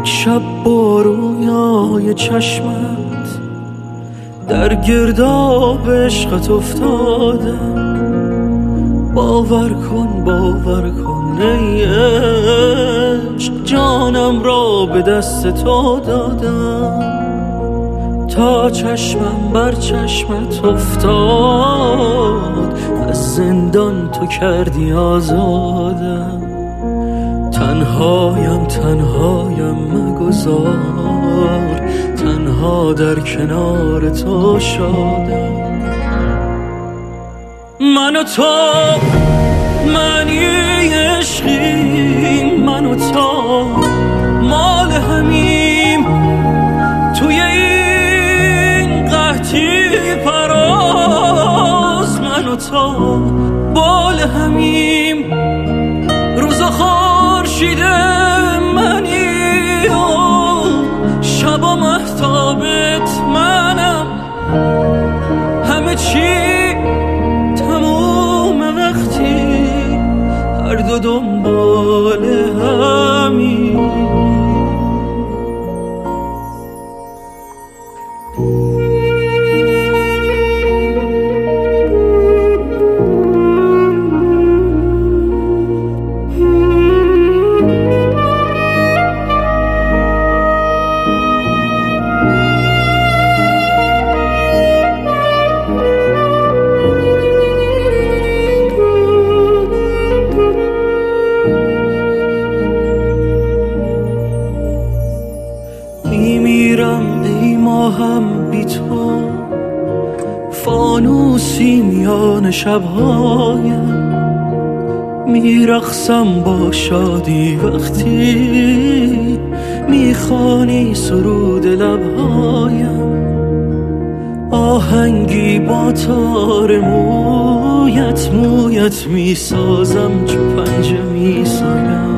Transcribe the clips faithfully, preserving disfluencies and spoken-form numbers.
شب با رویای چشمت در گرداب عشقت افتادم. باور کن باور کن ای عشق، جانم را به دست تو دادم. تا چشمم بر چشمت افتاد، از زندان تو کردی آزادم. تنهایم تنهایم مگذار، تنها در کنار تو شادم. من و تو معنی عشقیم، من و تو مال همیم. توی این قحطی پراز من و تو بال همیم. روزا خورشید منی و شبا مهتابت منم. همه چی تموم وقتی هر دو دنبال همین. میمیرم ای ماهم بی تو، فانوسی میان شبهایم. میرقصم با شادی وقتی میخوانی سرود لبهایم. آهنگی با تار مویت مویت میسازم، چو پنجه میسایم.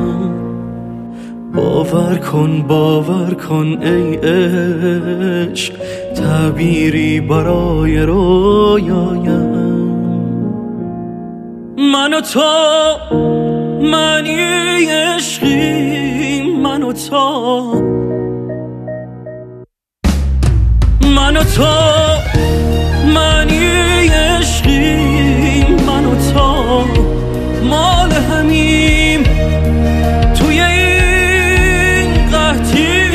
باور کن باور کن ای عشق، تعبیری برای رویایم. من و تو معنی عشقیم، من و تو من و تو معنی عشقیم، من و تو مال همیم. توی این قحطی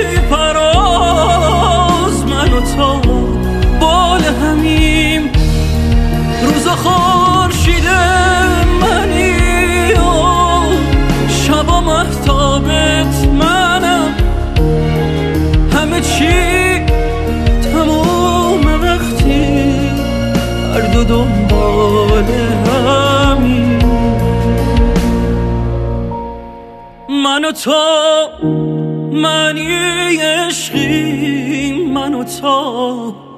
پراز من و تو بال همیم. روزا خورشید منی و شبا مهتابت منم. همه چی تموم وقتی هر دو دنبال همین. من و تو معنی عشقیم، من و تو